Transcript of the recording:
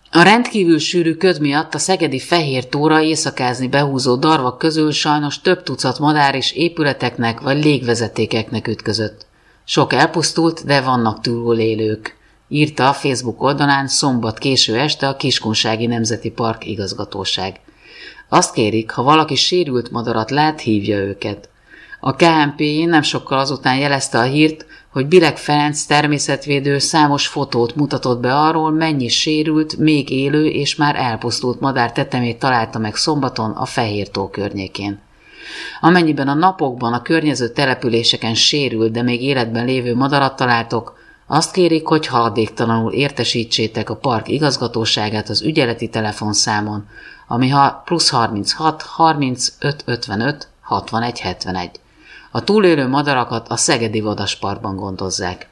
A rendkívül sűrű köd miatt a szegedi Fehér tóra éjszakázni behúzó darvak közül sajnos több tucat madár is épületeknek vagy légvezetékeknek ütközött. Sok elpusztult, de vannak túlélők, írta a Facebook oldalán szombat késő este a Kiskunsági Nemzeti Park igazgatóság. Azt kérik, ha valaki sérült madarat lát, hívja őket. A KMP nem sokkal azután jelezte a hírt, hogy Bilek Ferenc természetvédő számos fotót mutatott be arról, mennyi sérült, még élő és már elpusztult madár tetemét találta meg szombaton a Fehértó környékén. Amennyiben a napokban a környező településeken sérült, de még életben lévő madarat találtok, azt kérik, hogy haladéktalanul értesítsétek a park igazgatóságát az ügyeleti telefonszámon, ami +36 35 55 61 71. A túlélő madarakat a szegedi vadasparkban gondozzák.